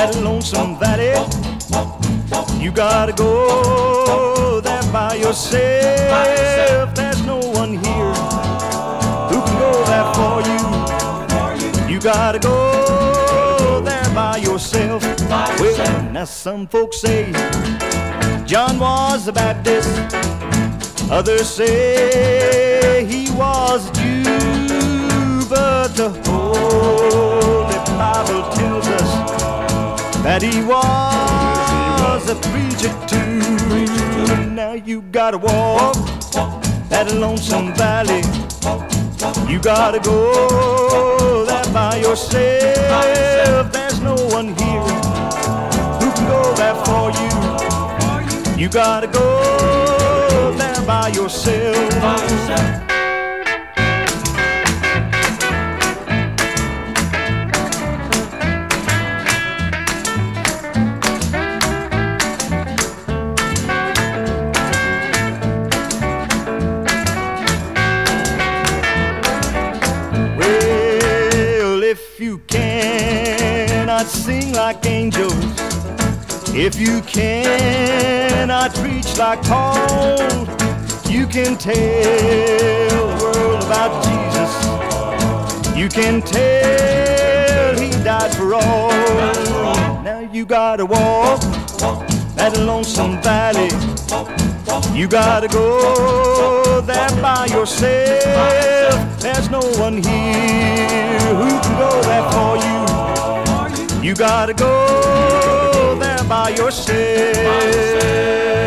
that lonesome valley. You gotta go there by yourself. There's no one here who can go there for you. You gotta go there by yourself. Well, now some folks say John was a Baptist, others say he was a Jew, but the Holy Bible tells us that he was a preacher too. Now you gotta walk that lonesome valley. You gotta go there by yourself. There's no one here who can go there for you. You gotta go there by yourself. If you cannot sing like angels, if you cannot preach like Paul, you can tell the world about Jesus. You can tell he died for all. Now you gotta walk that lonesome valley. You gotta go there by yourself. There's no one here who can go there for you. You gotta go there by yourself.